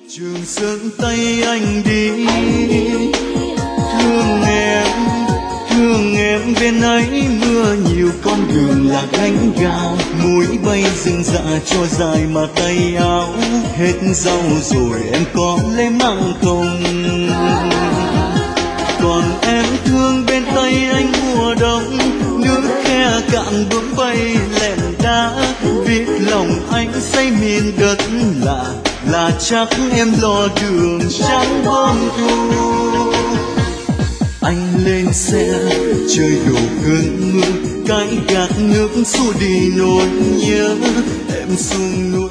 Trường Sơn tay anh đi, thương em bên ấy mưa nhiều con đường là gánh gạo, muối bay rừng rạ cho dài mà tay áo hết rau rồi em có lấy măng không? Còn em thương bên tay anh mùa đông, nước khe cạn bướm bay lẹn đá, biết lòng anh say miền đất lạ là chắc em lo đường trắng bom thu. Anh lên xe trời đổ cơn mưa, cái gạt nước xua đi nỗi nhớ, em xuống núi